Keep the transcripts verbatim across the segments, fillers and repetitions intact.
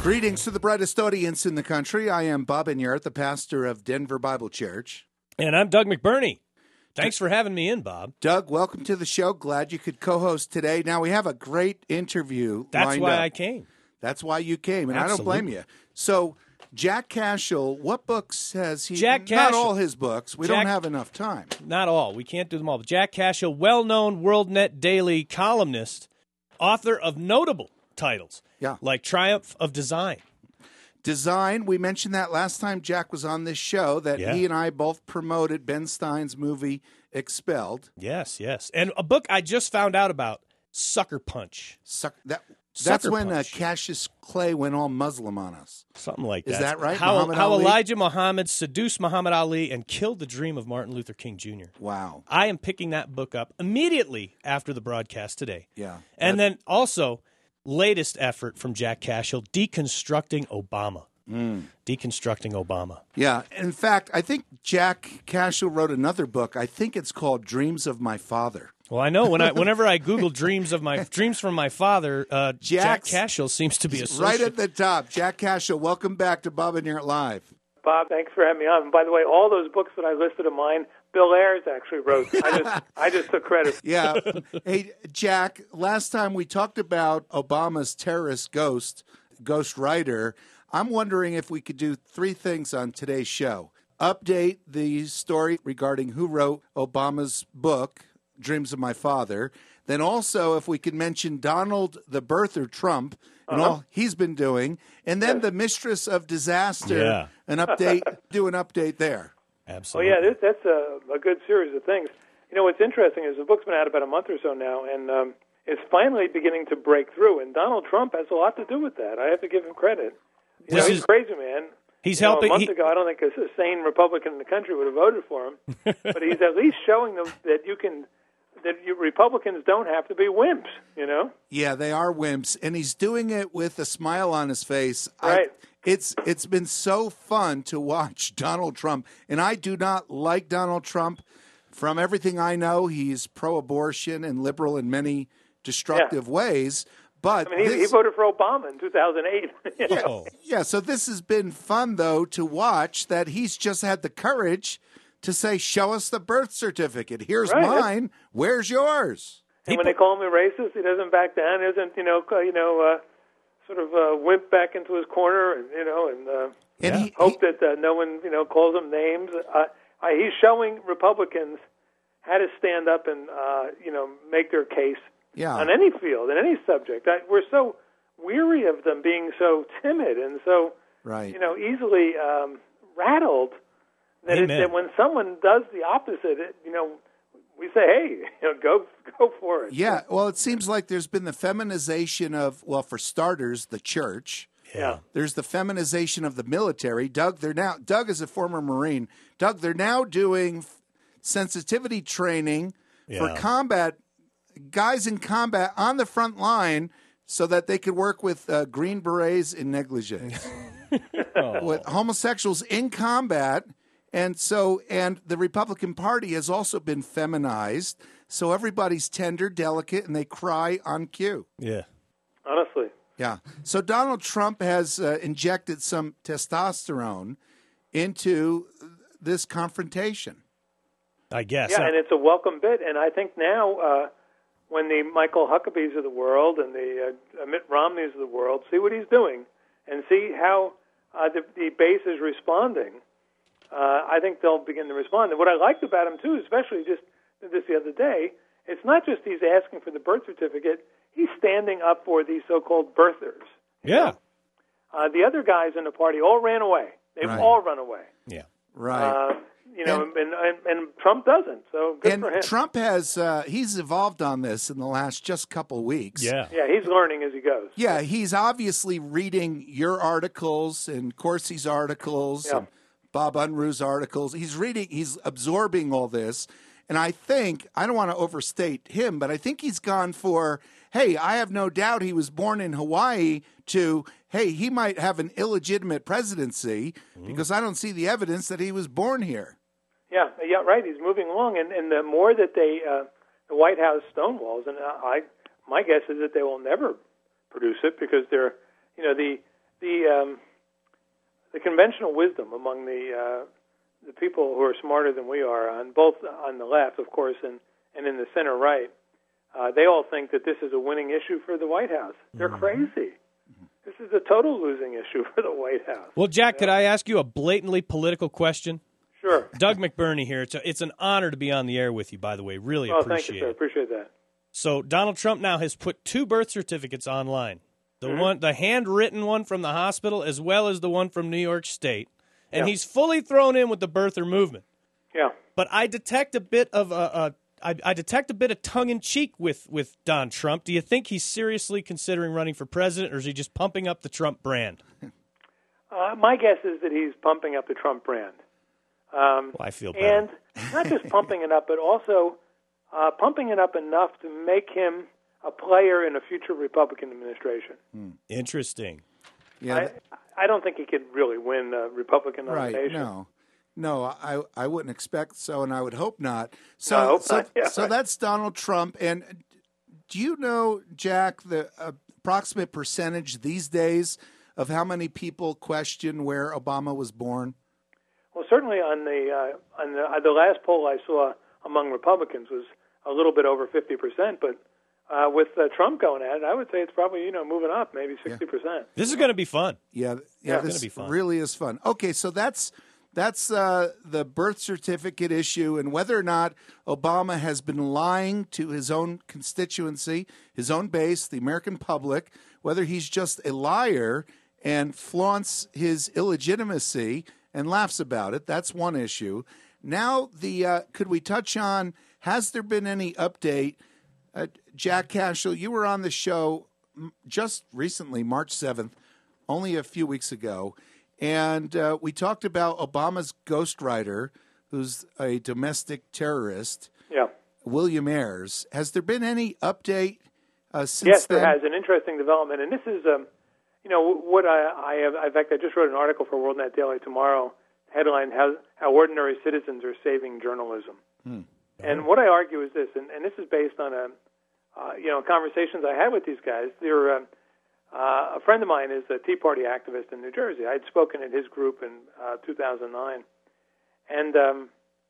Greetings to the brightest audience in the country. I am Bob Enyart, the pastor of Denver Bible Church. And I'm Doug McBurney. Thanks for having me in, Bob. Doug, welcome to the show. Glad you could co-host today. Now, we have a great interview That's lined why up. I came. That's why you came, and Absolutely. I don't blame you. So, Jack Cashill, what books has he? Jack Not Cashill. all his books. We Jack- don't have enough time. Not all. We can't do them all. But Jack Cashill, well-known WorldNet Daily columnist, author of notable titles Yeah. like Triumph of Design. Design, we mentioned that last time Jack was on this show, that Yeah. he and I both promoted Ben Stein's movie Expelled. Yes, yes. And a book I just found out about, Sucker Punch. Suck, that, that's Sucker when uh, Punch. Cassius Clay went all Muslim on us. Something like that. Is that right? How, Muhammad how Ali? Elijah Muhammad seduced Muhammad Ali and killed the dream of Martin Luther King Junior Wow. I am picking that book up immediately after the broadcast today. Yeah. And That- then also, latest effort from Jack Cashill, Deconstructing Obama. Mm. Deconstructing Obama. Yeah. In fact, I think Jack Cashill wrote another book. I think it's called Dreams of My Father. Well, I know when I whenever I Google dreams of my dreams from my father, uh, Jack Jack's- Cashill seems to be Right associated. at the top. Jack Cashill, welcome back to Bob and Enyart Live. Bob, thanks for having me on. And by the way, all those books that I listed of mine, Bill Ayers actually wrote. I just, I just took credit. Yeah. Hey, Jack, last time we talked about Obama's terrorist ghost, Ghost Rider. I'm wondering if we could do three things on today's show. Update the story regarding who wrote Obama's book, Dreams of My Father. Then also, if we could mention Donald the birther Trump and Uh-huh. all he's been doing. And then the Mistress of Disaster, Yeah. an update, do an update there. Oh, Absolutely. yeah, this, that's a, a good series of things. You know, what's interesting is the book's been out about a month or so now, and um, it's finally beginning to break through. And Donald Trump has a lot to do with that. I have to give him credit. You This know, he's is- crazy, man. He's You know, helping. a month he- ago, I don't think a, a sane Republican in the country would have voted for him. But he's at least showing them that you can, that you, Republicans don't have to be wimps, you know? Yeah, they are wimps, and he's doing it with a smile on his face. Right. I, it's it's been so fun to watch Donald Trump, and I do not like Donald Trump. From everything I know, he's pro-abortion and liberal in many destructive ways. But I mean, he, this, he voted for Obama in two thousand eight. you know? Oh. yeah, so this has been fun though to watch that he's just had the courage to say, "Show us the birth certificate. Here's Right. mine. Where's yours?" And when they call him a racist, he doesn't back down. He doesn't, you know, co- you know, uh, sort of uh, wimp back into his corner, and you know, and uh, And Yeah. he, hope that uh, no one, you know, calls him names. Uh, uh, he's showing Republicans how to stand up and, uh, you know, make their case Yeah. on any field, in any subject. I, we're so weary of them being so timid and so, right. you know, easily um, rattled that, it, Amen. that when someone does the opposite, it, you know, we say, hey, you know, go go for it. Yeah, well, it seems like there's been the feminization of, well, for starters, the church. Yeah. There's the feminization of the military. Doug, they're now Doug is a former Marine. Doug, they're now doing f- sensitivity training for Yeah. combat guys in combat on the front line so that they could work with uh, Green Berets in negligees. Oh. With homosexuals in combat. And so, and the Republican Party has also been feminized. So everybody's tender, delicate, and they cry on cue. Yeah. Honestly. Yeah. So Donald Trump has uh, injected some testosterone into this confrontation. I guess. Yeah, and it's a welcome bit. And I think now, uh, when the Michael Huckabees of the world and the uh, Mitt Romneys of the world see what he's doing and see how uh, the, the base is responding, uh, I think they'll begin to respond. And what I liked about him, too, especially just this the other day, it's not just he's asking for the birth certificate, he's standing up for these so-called birthers. yeah. Uh, the other guys in the party all ran away. They've Right. all run away. Yeah. Right. Uh, you know, And- and, and, and Trump doesn't, so good and for him. Trump has, uh, he's evolved on this in the last just couple weeks. Yeah. Yeah, he's learning as he goes. Yeah, he's obviously reading your articles and Corsi's articles Yeah. and Bob Unruh's articles. He's reading, he's absorbing all this. And I think, I don't want to overstate him, but I think he's gone for, hey, I have no doubt he was born in Hawaii, to, hey, he might have an illegitimate presidency because I don't see the evidence that he was born here. Yeah, yeah, right. He's moving along, and, and the more that they, uh, the White House stonewalls, and I, my guess is that they will never produce it because they're, you know, the the um, the conventional wisdom among the uh, the people who are smarter than we are, on both on the left, of course, and, and in the center right, uh, they all think that this is a winning issue for the White House. They're mm-hmm. crazy. This is a total losing issue for the White House. Well, Jack, you know? Could I ask you a blatantly political question? Sure. Doug McBurney here. It's a, it's an honor to be on the air with you, by the way. Really oh, appreciate thank you, sir. it. Appreciate that. So Donald Trump now has put two birth certificates online. The mm-hmm. one, the handwritten one from the hospital, as well as the one from New York State. And yeah. he's fully thrown in with the birther movement. Yeah. But I detect a bit of a, a I, I detect a bit of tongue-in-cheek with, with Don Trump. Do you think he's seriously considering running for president, or is he just pumping up the Trump brand? Uh, my guess is that he's pumping up the Trump brand. Um, well, I feel better. And not just pumping it up, but also uh, pumping it up enough to make him a player in a future Republican administration. Hmm. Interesting. Yeah, I, I don't think he could really win a Republican nomination. Right, no. No, I I wouldn't expect so, and I would hope not. So, no, I hope so, not. Yeah, so right. that's Donald Trump. And do you know, Jack, the approximate percentage these days of how many people question where Obama was born? Well, certainly on the uh, on the, uh, the last poll I saw among Republicans was a little bit over fifty percent, but uh, with uh, Trump going at it, I would say it's probably you know moving up, maybe sixty percent. Yeah. This is going to be fun. Yeah, yeah, yeah. this be fun. really is fun. Okay, so that's. That's uh, the birth certificate issue, and whether or not Obama has been lying to his own constituency, his own base, the American public, whether he's just a liar and flaunts his illegitimacy and laughs about it. That's one issue. Now, the uh, could we touch on, has there been any update? Uh, Jack Cashel, you were on the show just recently, March seventh, only a few weeks ago. And uh, we talked about Obama's ghostwriter, who's a domestic terrorist, yeah. William Ayers. Has there been any update uh, since yes, then? Yes, there has. An interesting development. And this is, um, you know, what I, I have. In fact, I just wrote an article for WorldNet Daily tomorrow, headline, How, How Ordinary Citizens Are Saving Journalism. Hmm. And what I argue is this, and, and this is based on, a, uh, you know, conversations I had with these guys. They're... Um, Uh, a friend of mine is a Tea Party activist in New Jersey. I had spoken at his group in uh, two thousand nine. And um,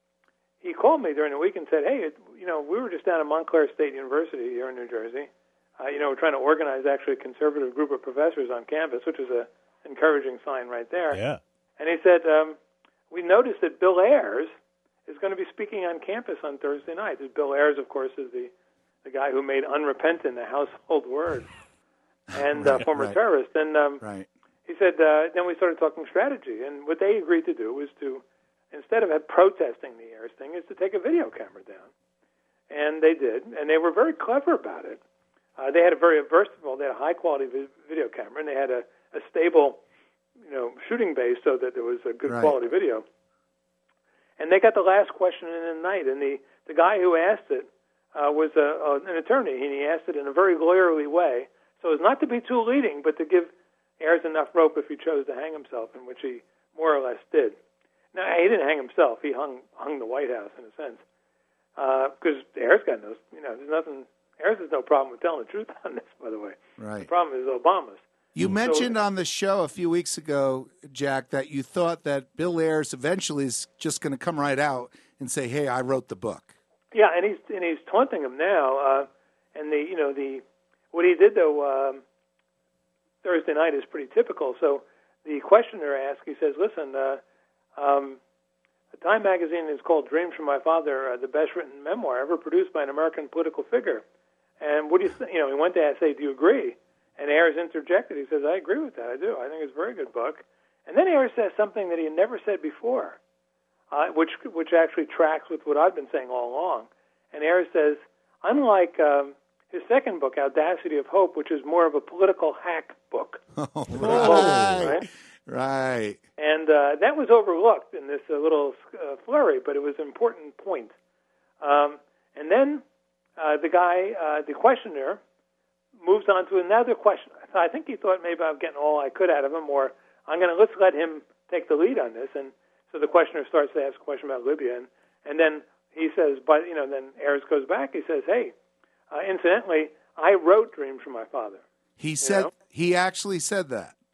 he called me during the week and said, hey, it, you know, we were just down at Montclair State University here in New Jersey. Uh, you know, we're trying to organize actually a conservative group of professors on campus, which is an encouraging sign right there. Yeah. And he said, um, we noticed that Bill Ayers is going to be speaking on campus on Thursday night. This Bill Ayers, of course, is the, the guy who made unrepentant a household word. And uh, right, former right. terrorist. And um, right. he said, uh, then we started talking strategy. And what they agreed to do was to, instead of protesting the Ayers thing, is to take a video camera down. And they did. And they were very clever about it. Uh, they had a very, first of all, they had a high-quality vi- video camera, and they had a, a stable, you know, shooting base so that there was a good right. quality video. And they got the last question in the night. And the, the guy who asked it uh, was a, a, an attorney, and he asked it in a very lawyerly way. So as not to be too leading, but to give Ayers enough rope if he chose to hang himself, in which he more or less did. Now, he didn't hang himself. He hung hung the White House, in a sense. Because uh, Ayers got no, you know, there's nothing, Ayers has no problem with telling the truth on this, by the way. Right. The problem is Obama's. You so, mentioned on the show a few weeks ago, Jack, that you thought that Bill Ayers eventually is just going to come right out and say, hey, I wrote the book. Yeah, and he's and he's taunting him now. Uh, and the, you know, the... What he did, though, um, Thursday night is pretty typical. So the questioner asked, he says, listen, uh, um, Time magazine is called Dreams from My Father, uh, the best written memoir ever produced by an American political figure. And what do you think? You know, he went to say, do you agree? And Ayers interjected. He says, I agree with that. I do. I think it's a very good book. And then Ayers says something that he had never said before, uh, which which actually tracks with what I've been saying all along. And Ayers says, unlike... Um, his second book, Audacity of Hope, which is more of a political hack book. Oh, right. right. Right. And uh, that was overlooked in this uh, little uh, flurry, but it was an important point. Um, and then uh, the guy, uh, the questioner, moves on to another question. So I think he thought maybe I'm getting all I could out of him, or I'm going to, let's let him take the lead on this. And so the questioner starts to ask a question about Libya. And, and then he says, but, you know, then Ayers goes back. He says, hey, Uh, incidentally, I wrote Dreams from My Father. He said know? He actually said that. Yes, he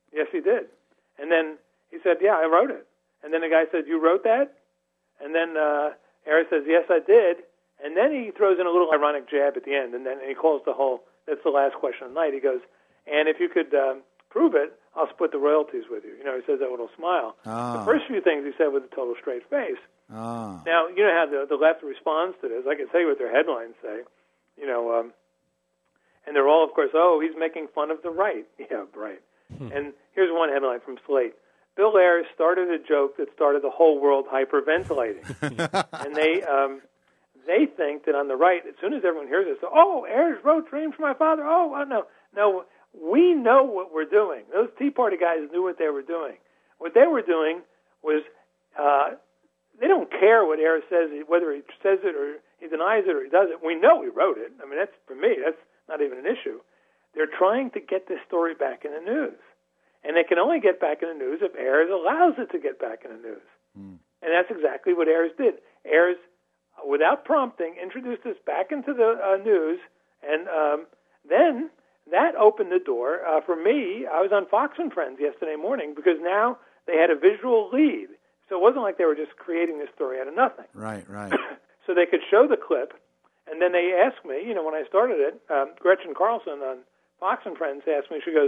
did. And then he said, yeah, I wrote it. And then the guy said, you wrote that? And then uh, Ayers says, yes, I did. And then he throws in a little ironic jab at the end, and then he calls the whole, that's the last question of the night. He goes, and if you could um, prove it, I'll split the royalties with you. You know, he says that with a little smile. Ah. The first few things he said with a total straight face. Ah. Now, you know how the, the left responds to this. I can tell you what their headlines say. You know, um, and they're all, of course, oh, he's making fun of the right. Yeah, right. Hmm. And here's one headline from Slate. Bill Ayers started a joke that started the whole world hyperventilating. And they um, they think that on the right, as soon as everyone hears this, oh, Ayers wrote Dreams from My Father. Oh, oh, no. No, we know what we're doing. Those Tea Party guys knew what they were doing. What they were doing was uh, they don't care what Ayers says, whether he says it or he denies it or he does it. We know he wrote it. I mean, that's, for me, that's not even an issue. They're trying to get this story back in the news. And they can only get back in the news if Ayers allows it to get back in the news. Mm. And that's exactly what Ayers did. Ayers, without prompting, introduced us back into the uh, news, and um, then that opened the door. Uh, for me, I was on Fox and Friends yesterday morning because now they had a visual lead. So it wasn't like they were just creating this story out of nothing. Right, right. So they could show the clip, and then they asked me, you know, when I started it, um, Gretchen Carlson on Fox and Friends asked me, she goes,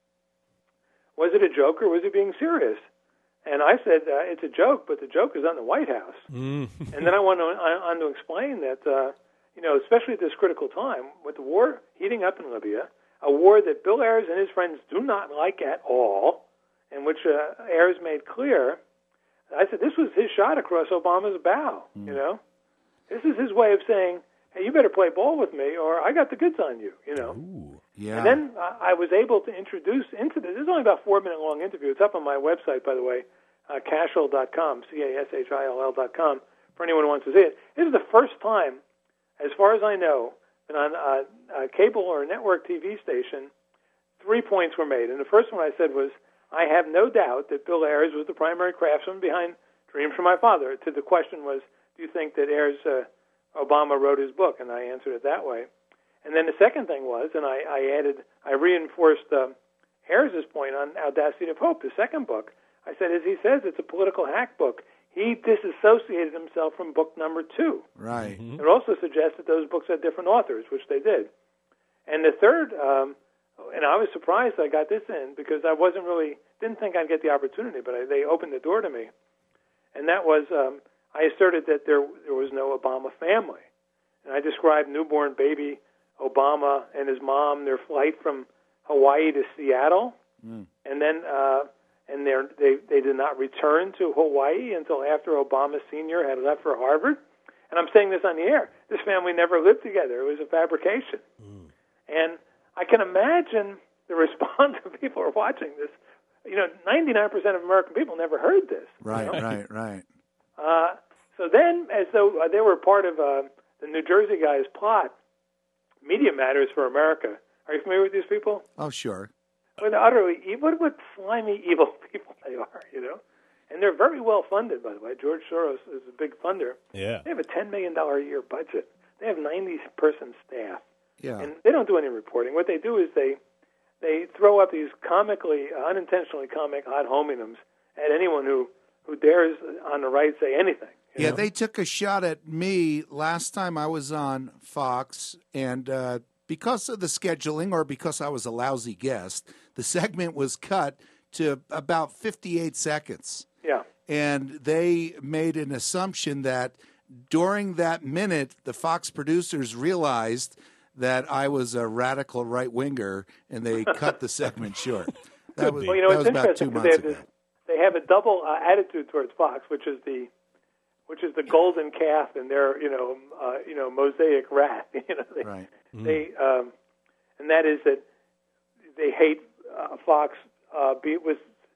was it a joke or was he being serious? And I said, uh, it's a joke, but the joke is on the White House. Mm. And then I went on, on to explain that, uh, you know, especially at this critical time, with the war heating up in Libya, a war that Bill Ayers and his friends do not like at all, and which uh, Ayers made clear, I said, this was his shot across Obama's bow, mm. you know? This is his way of saying, hey, you better play ball with me, or I got the goods on you, you know? Ooh. Yeah. And then uh, I was able to introduce into this. This is only about a four-minute-long interview. It's up on my website, by the way, uh, cashel dot com, C A S H I L L dot com, for anyone who wants to see it. This is the first time, as far as I know, that on a, a cable or a network T V station, three points were made. And the first one I said was, I have no doubt that Bill Ayers was the primary craftsman behind Dreams from My Father. To the question was, do you think that Ayers, uh, Obama wrote his book? And I answered it that way. And then the second thing was, and I, I added, I reinforced um, Ayers' point on Audacity of Hope, the second book. I said, as he says, it's a political hack book. He disassociated himself from book number two. Right. Mm-hmm. It also suggests that those books had different authors, which they did. And the third, um, and I was surprised I got this in because I wasn't really, didn't think I'd get the opportunity, but I, they opened the door to me. And that was, um, I asserted that there there was no Obama family. And I described newborn baby Obama and his mom, their flight from Hawaii to Seattle, mm. and then uh, and they they did not return to Hawaii until after Obama Senior had left for Harvard. And I'm saying this on the air. This family never lived together. It was a fabrication. Mm. And I can imagine the response of people who are watching this. You know, ninety-nine percent of American people never heard this. Right, you know? right, right. Uh, so then, as though uh, they were part of uh, the New Jersey guy's plot, Media Matters for America. Are you familiar with these people? Oh, sure. Well, they're utterly evil. What, what slimy, evil people they are, you know? And they're very well funded, by the way. George Soros is a big funder. Yeah. They have a ten million dollars a year budget. They have ninety-person staff. Yeah. And they don't do any reporting. What they do is they they throw up these comically, uh, unintentionally comic ad hominems at anyone who, who dares on the right say anything. Yeah, know? They took a shot at me last time I was on Fox, and uh, because of the scheduling or because I was a lousy guest, the segment was cut to about fifty-eight seconds. Yeah. And they made an assumption that during that minute, the Fox producers realized that I was a radical right-winger, and they cut the segment short. That was, well, you know, that was it's about two interesting. months They have, ago. this, they have a double uh, attitude towards Fox, which is the which is the golden calf and their, you know, uh, you know, mosaic rat. You know, they, right. Mm. They, um, and that is that they hate uh, Fox. Uh, be, was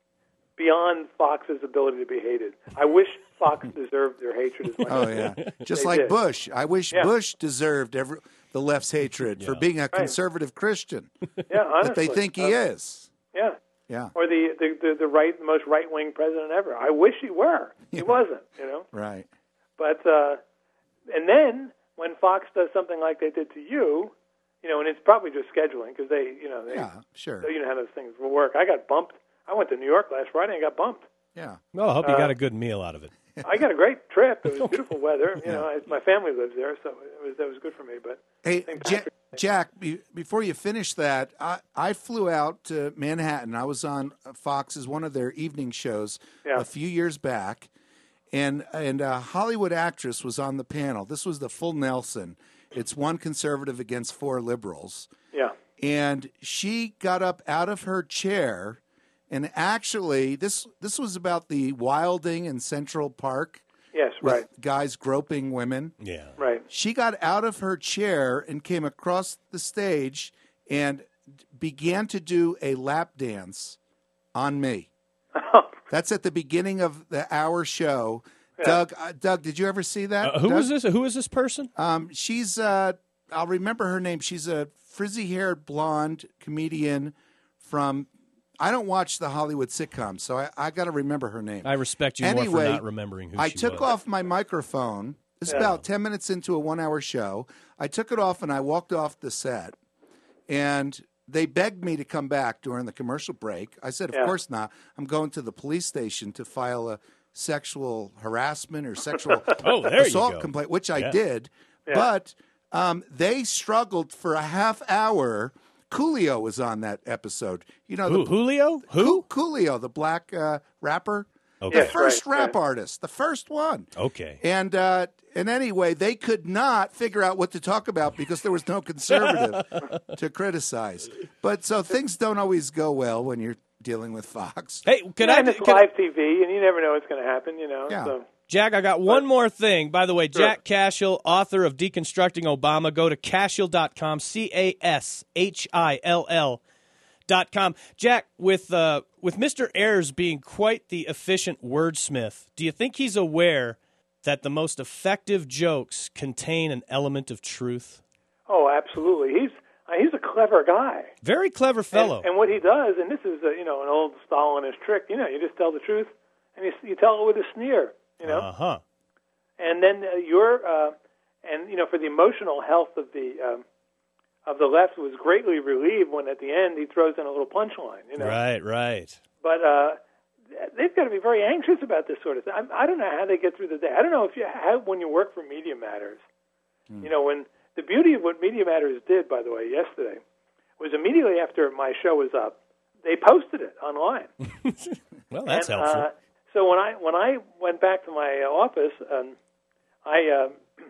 beyond Fox's ability to be hated. I wish Fox deserved their hatred as much. Oh yeah, just they like did. Bush. I wish Yeah. Bush deserved every, the left's hatred Yeah. for being a Right. conservative Christian Yeah, honestly. that they think he Uh, is. Yeah. Yeah. Or the the, the, the right, the most right wing president ever. I wish he were. He Yeah. wasn't. You know. Right. But uh, and then when Fox does something like they did to you, you know, and it's probably just scheduling because they, you know, they, Yeah. Sure. so you know how those things will work. I got bumped. I went to New York last Friday and got bumped. Yeah. Well, I hope you Uh, got a good meal out of it. I got a great trip. It was beautiful weather. You know, I, my family lives there, so it was that was good for me. But Hey, Saint Ja- Patrick's Day- Jack, be, before you finish that, I, I flew out to Manhattan. I was on Fox's one of their evening shows Yeah. a few years back, and and a Hollywood actress was on the panel. This was the full Nelson. It's one conservative against four liberals. yeah, And she got up out of her chair, and actually, this this was about the wilding in Central Park yes, with right, guys groping women. Yeah. right. She got out of her chair and came across the stage and began to do a lap dance on me. That's at the beginning of the hour show. Yeah. Doug, uh, Doug, did you ever see that? Uh, who Doug? is this? Who is this person? Um, she's, uh, I'll remember her name. She's a frizzy-haired blonde comedian from, I don't watch the Hollywood sitcoms, so I, I got to remember her name. I respect you more Anyway, for not remembering who I she took was. off my microphone. It's Yeah. about ten minutes into a one-hour show. I took it off and I walked off the set. And they begged me to come back during the commercial break. I said, of Yeah. course not. I'm going to the police station to file a sexual harassment or sexual Oh, there you assault go. complaint, which I Yeah. did. Yeah. But um, they struggled for a half hour. Coolio was on that episode. You know, Who, the, Julio? Who? Coolio, the black uh, rapper. Okay. The Yes, first right, rap right. artist, the first one. Okay. And uh, and anyway, they could not figure out what to talk about because there was no conservative to criticize. But so things don't always go well when you're dealing with Fox. Hey, could yeah, I? and it's Could I live T V, and you never know what's going to happen. You know, Yeah. so Jack, I got one more thing. By the way, Sure. Jack Cashill, author of Deconstructing Obama. Go to cashill dot com, C A S H I L L dot com. Jack, with uh, with Mister Ayers being quite the efficient wordsmith, do you think he's aware that the most effective jokes contain an element of truth? oh, absolutely. He's uh, he's a clever guy. Very clever fellow. And, and what he does, and this is uh, you know an old Stalinist trick. You know, you just tell the truth, and you, you tell it with a sneer. You know, Uh huh. and then uh, your uh, and you know for the emotional health of the um, of the left was greatly relieved when at the end he throws in a little punchline. You know, Right, right. but uh, they've got to be very anxious about this sort of thing. I, I don't know how they get through the day. I don't know if you have when you work for Media Matters. You know, when the beauty of what Media Matters did, by the way, yesterday was immediately after my show was up, they posted it online. Well, that's And, helpful. Uh, so when I when I went back to my uh, office, um, I, uh,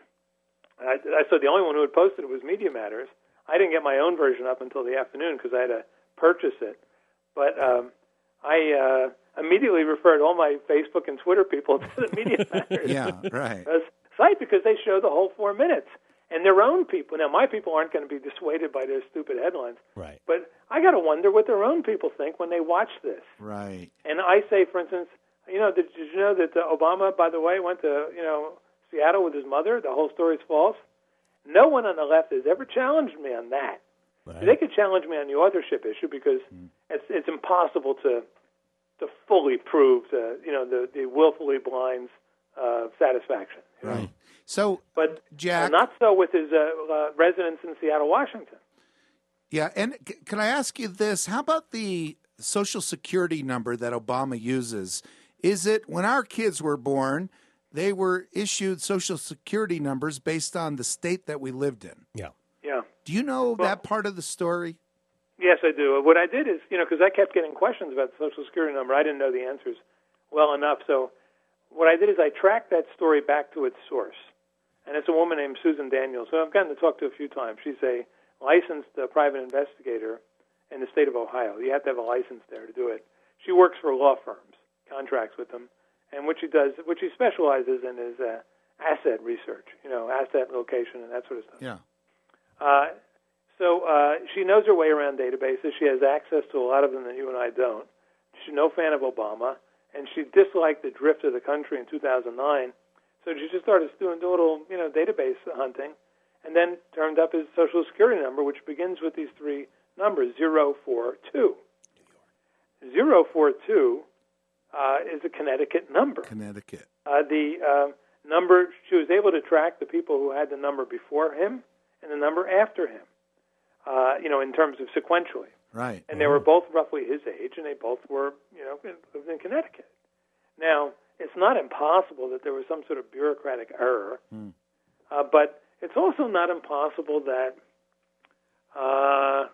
I I saw the only one who had posted it was Media Matters. I didn't get my own version up until the afternoon because I had to purchase it. But um, I uh, immediately referred all my Facebook and Twitter people to the Media Matters Yeah, right. uh, site because they show the whole four minutes. And their own people. Now, my people aren't going to be dissuaded by their stupid headlines. Right. But I got to wonder what their own people think when they watch this. Right. And I say, for instance, you know, did, did you know that uh, Obama, by the way, went to, you know, Seattle with his mother? The whole story's false. No one on the left has ever challenged me on that. Right. They could challenge me on the authorship issue because Mm. it's it's impossible to to fully prove the you know the the willfully blind's uh, satisfaction. you know? Right. So, But Jack, uh, not so with his uh, uh, residence in Seattle, Washington. yeah, and c- can I ask you this? How about the Social Security number that Obama uses? Is it when our kids were born, they were issued Social Security numbers based on the state that we lived in? Yeah. Yeah. Do you know that part of the story? Yes, I do. What I did is, you know, because I kept getting questions about the Social Security number, I didn't know the answers well enough. So what I did is I tracked that story back to its source. And it's a woman named Susan Daniels, who I've gotten to talk to a few times. She's a licensed uh, private investigator in the state of Ohio. You have to have a license there to do it. She works for law firms, contracts with them, and what she does, what she specializes in is uh, asset research, you know, asset location and that sort of stuff. Yeah. Uh, so uh, she knows her way around databases. She has access to a lot of them that you and I don't. She's no fan of Obama, and she disliked the drift of the country in two thousand nine. So she just started doing a little, you know, database hunting, and then turned up his Social Security number, which begins with these three numbers: zero four two. Zero four two uh, is a Connecticut number. Connecticut. Uh, the uh, number, she was able to track the people who had the number before him and the number after him, uh, you know, in terms of sequentially. Right. And they were both roughly his age, and they both were, you know, lived in Connecticut. Now, it's not impossible that there was some sort of bureaucratic error, mm. uh, but it's also not impossible that uh,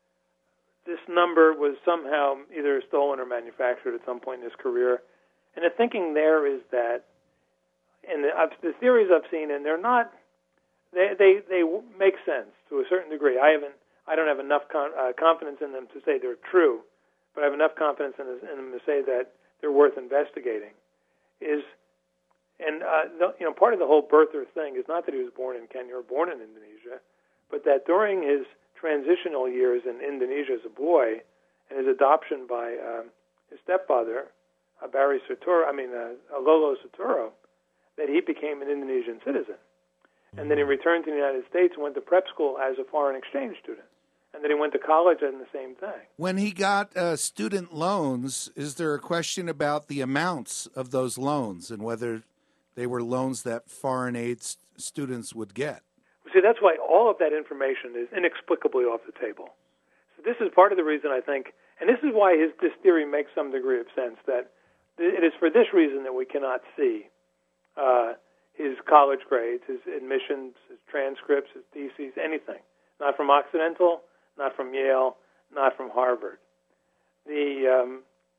this number was somehow either stolen or manufactured at some point in his career. And the thinking there is that, and the, the theories I've seen, and they're not, they, they, they make sense to a certain degree. I haven't, I don't have enough con, uh, confidence in them to say they're true, but I have enough confidence in, in them to say that they're worth investigating. Is and uh, the, you know, part of the whole birther thing is not that he was born in Kenya or born in Indonesia, but that during his transitional years in Indonesia as a boy and his adoption by um, his stepfather, uh, Barry Suturo, I mean uh, Lolo Suturo, that he became an Indonesian citizen, and then he returned to the United States and went to prep school as a foreign exchange student. And then he went to college and the same thing. When he got uh, student loans, is there a question about the amounts of those loans and whether they were loans that foreign aid st- students would get? See, that's why all of that information is inexplicably off the table. So this is part of the reason I think, and this is why his, this theory makes some degree of sense, that it is for this reason that we cannot see uh, his college grades, his admissions, his transcripts, his theses, anything. Not from Occidental, not from Yale, not from Harvard. The um,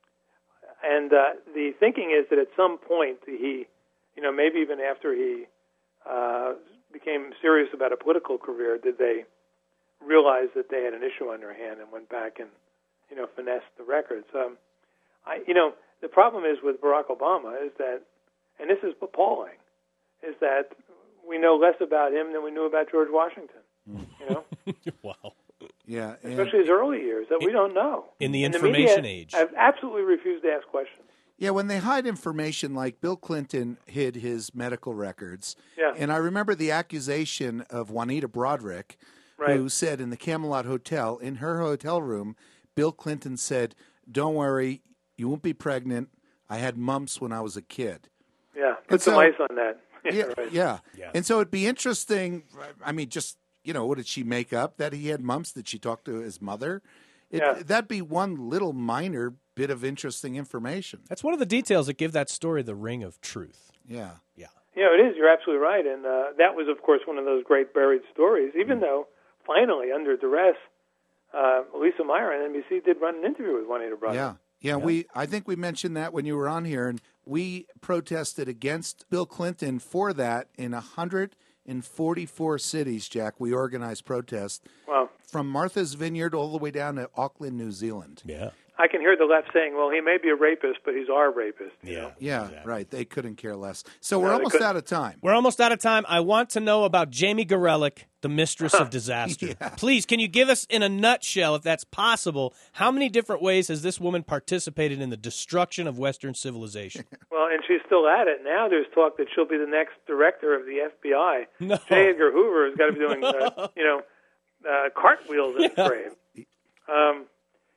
and uh, the thinking is that at some point he, you know, maybe even after he uh, became serious about a political career, did they realize that they had an issue on their hand and went back and, you know, finessed the records. Um, I, you know, the problem is with Barack Obama is that, and this is appalling, is that we know less about him than we knew about George Washington. You know. Wow. Yeah, especially his early years that we don't know. In the and information the media age. I've absolutely refused to ask questions. Yeah, when they hide information, like Bill Clinton hid his medical records. Yeah. And I remember the accusation of Juanita Broderick, right. who said in the Camelot Hotel, in her hotel room, Bill Clinton said, "Don't worry, you won't be pregnant. I had mumps when I was a kid." Yeah, put so, some ice on that. yeah, right. yeah, yeah. And so it'd be interesting, I mean, just... You know, what did she make up? That he had mumps? Did she talk to his mother? It, yeah. That'd be one little minor bit of interesting information. That's one of the details that give that story the ring of truth. Yeah. Yeah. Yeah, it is. You're absolutely right. And uh, that was, of course, one of those great buried stories, even mm. though finally, under duress, uh, Lisa Meyer on N B C did run an interview with Juanita Broderick. Yeah. Yeah, yeah, we. I think we mentioned that when you were on here, and we protested against Bill Clinton for that in one hundred forty-four cities, Jack. We organized protests. Wow. From Martha's Vineyard all the way down to Auckland, New Zealand. Yeah. I can hear the left saying, well, he may be a rapist, but he's our rapist. Yeah. Know? Yeah, exactly. Right. They couldn't care less. So no, we're almost out of time. We're almost out of time. I want to know about Jamie Gorelick, the mistress of disaster. Yeah. Please, can you give us in a nutshell, if that's possible, how many different ways has this woman participated in the destruction of Western civilization? Well, and she's still at it. Now there's talk that she'll be the next director of the F B I. No. J. Edgar Hoover has got to be doing, no. uh, you know, uh, cartwheels in his Yeah. grave. Um,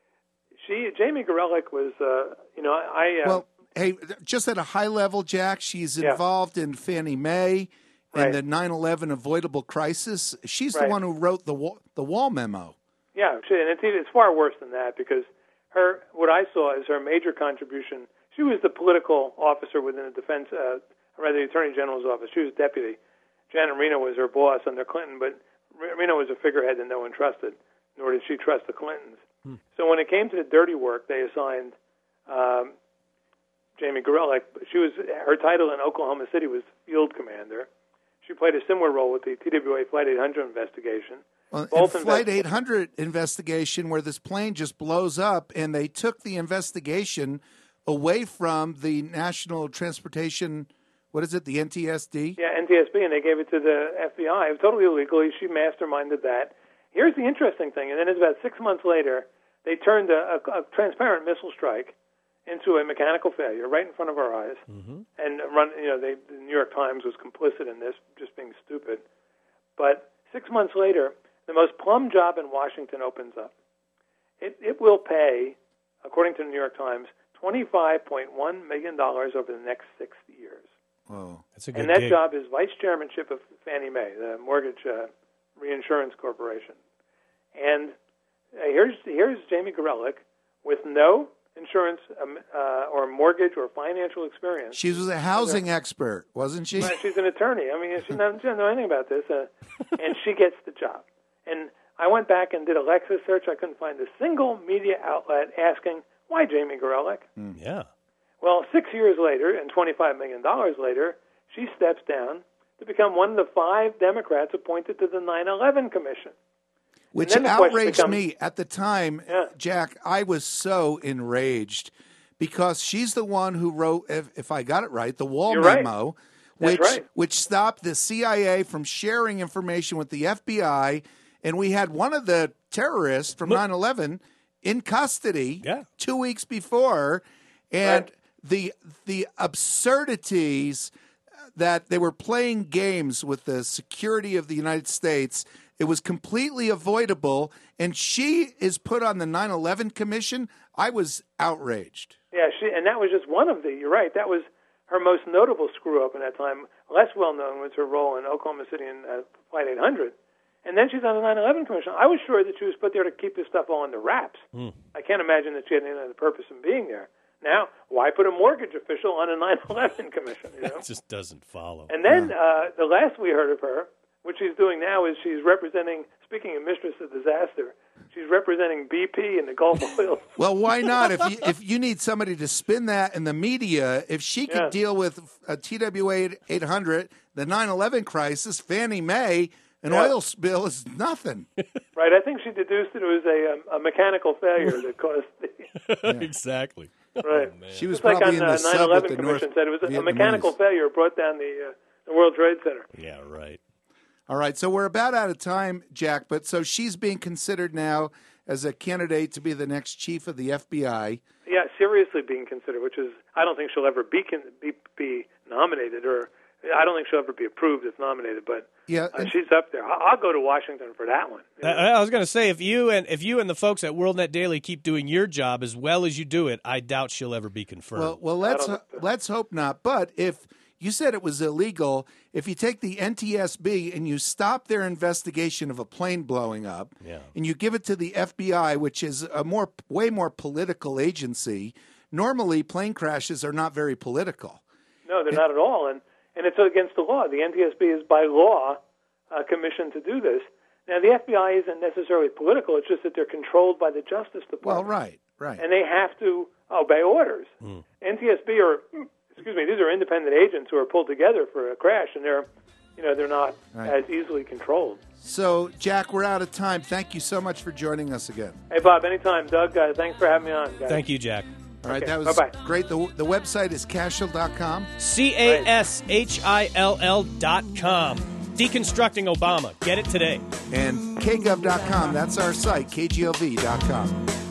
she, Jamie Gorelick was, uh, you know, I... Uh, well, hey, just at a high level, Jack, she's Yeah. involved in Fannie Mae and Right. the nine eleven avoidable crisis. She's Right. the one who wrote the wall, the wall memo. Yeah, she, and it's, it's far worse than that because her, what I saw is her major contribution. She was the political officer within the defense, uh, rather the Attorney General's office. She was deputy. Janet Reno was her boss under Clinton, but Reno was a figurehead that no one trusted, nor did she trust the Clintons. Hmm. So when it came to the dirty work, they assigned um, Jamie Gorelick. She was her title in Oklahoma City was field commander. She played a similar role with the T W A Flight eight hundred investigation. Well, Both in Flight investi- eight hundred investigation, where this plane just blows up, and they took the investigation away from the National Transportation, what is it, the N T S D? Yeah, N T S B, and they gave it to the F B I. It was totally illegally. She masterminded that. Here's the interesting thing, and then it's about six months later, they turned a, a, a transparent missile strike into a mechanical failure right in front of our eyes. Mm-hmm. And run, you know, they, the New York Times was complicit in this, just being stupid. But six months later, the most plum job in Washington opens up. It, it will pay, according to the New York Times, twenty-five point one million dollars over the next six years. Whoa. That's a good And that gig. job is vice chairmanship of Fannie Mae, the mortgage uh, reinsurance corporation. And uh, here's here's Jamie Gorelick with no insurance um, uh, or mortgage or financial experience. She was a housing expert, wasn't she? Well, she's an attorney. I mean, she doesn't, she doesn't know anything about this, uh, and she gets the job. And I went back and did a Lexis search. I couldn't find a single media outlet asking, why Jamie Gorelick? Mm. Yeah. Well, six years later and twenty-five million dollars later, she steps down to become one of the five Democrats appointed to the nine eleven Commission. Which the outraged becomes, me at the time, yeah. Jack. I was so enraged because she's the one who wrote, if, if I got it right, the Wall You're right. memo, That's which right. which stopped the C I A from sharing information with the F B I, and we had one of the terrorists from nine eleven in custody yeah. two weeks before, and Right. the the absurdities that they were playing games with the security of the United States. It was completely avoidable, and she is put on the nine eleven Commission. I was outraged. Yeah, she, and that was just one of the, you're right, that was her most notable screw-up in that time. Less well-known was her role in Oklahoma City and uh, Flight eight hundred. And then she's on the nine eleven Commission. I was sure that she was put there to keep this stuff all under wraps. Mm. I can't imagine that she had any other purpose in being there. Now, why put a mortgage official on a nine eleven Commission? You know? It just doesn't follow. And then uh, the last we heard of her, what she's doing now is she's representing, speaking of Mistress of Disaster, she's representing B P and the Gulf Oil. Well, why not? If you, if you need somebody to spin that in the media, if she could Yeah. deal with a T W A eight hundred, the nine eleven crisis, Fannie Mae, an Yeah. oil spill is nothing. Right, I think she deduced that it was a, um, a mechanical failure that caused the... Exactly. Right. She was Just like probably on in the the nine sub with eleven the Commission North said, it was a, a Vietnamese. mechanical failure brought down the, uh, the World Trade Center. Yeah, right. All right, so we're about out of time, Jack, but so she's being considered now as a candidate to be the next chief of the F B I. Yeah, seriously being considered, which is, I don't think she'll ever be con- be, be nominated, or I don't think she'll ever be approved if nominated, but Yeah, uh, and- she's up there. I'll, I'll go to Washington for that one. You know? I, I was going to say, if you and if you and the folks at WorldNet Daily keep doing your job as well as you do it, I doubt she'll ever be confirmed. Well, well, let's don't think so. let's hope not. But if you said it was illegal, if you take the N T S B and you stop their investigation of a plane blowing up, Yeah. and you give it to the F B I, which is a more way more political agency, normally plane crashes are not very political. No, they're not at all, and and it's against the law. The N T S B is by law uh, commissioned to do this. Now, the F B I isn't necessarily political. It's just that they're controlled by the Justice Well, Department. right, right. And they have to obey orders. Hmm. N T S B are, excuse me, these are independent agents who are pulled together for a crash, and they're, you know, they're not Right. as easily controlled. So, Jack, we're out of time. Thank you so much for joining us again. Hey, Bob, anytime. Doug, uh, thanks for having me on, guys. Thank you, Jack. All right, Okay, that was bye-bye. great. The, the website is cashel dot com. C A S H I L L dot com. Deconstructing Obama. Get it today. And K gov dot com, that's our site, K G O V dot com.